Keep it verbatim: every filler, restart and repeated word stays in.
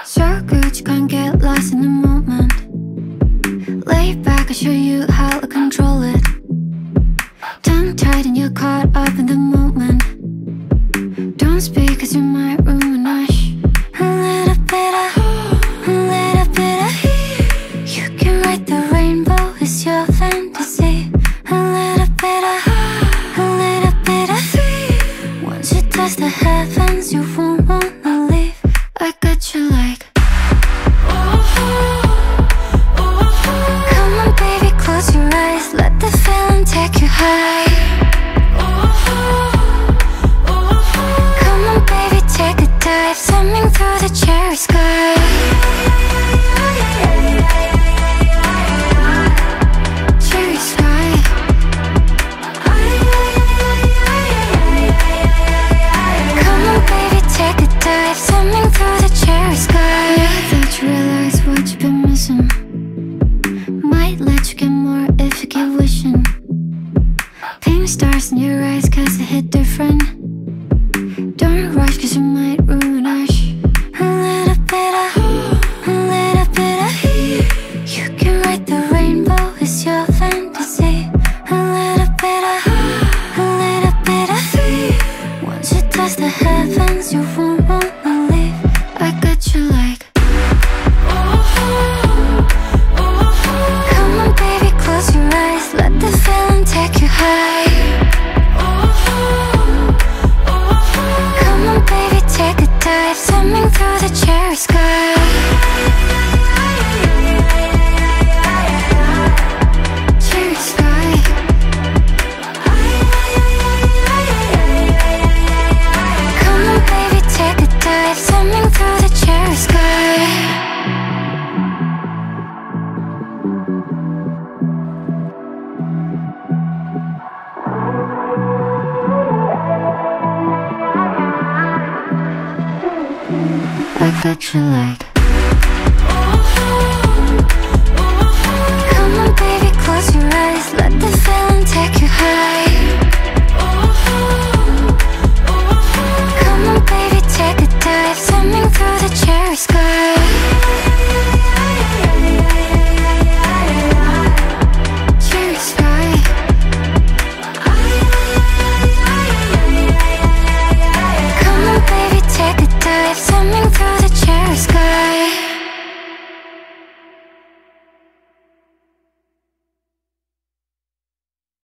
So good you can't get lost in the moment. Lay back, I'll show you how to control it. Tongue tied and you're caught up in the moment. Don't speak cause you might ruin us. A little bit of, a little bit of. You can write the rainbow, it's your fantasy. A little bit of, a little bit of. Once you touch the heavens, you won't wanna leave. I got you like. Come on baby, close your eyes, let the feeling take you high. Come on baby, take a dive, swimming through the cherry sky. Cherry sky. Come on baby, take a dive, swimming through the cherry sky. Now that you realize what you've been missing, might let you get more if you keep wishing. Pink stars in your eyes cause they hit different. Don't rush cause you might ruin us. A little bit of, a little bit of. You can write the rainbow, it's your fantasy. A little bit of, a little bit of. Once you touch the heavens, you won't wanna leave. I got you like. Come on baby, close your eyes, let the feeling take you high. Come on baby, take a dive, swimming through the cherry sky. Cherry sky. Come on baby, take a dive, swimming through the cherry sky. I got you like. Come on baby, close your eyes, let the feeling take you high.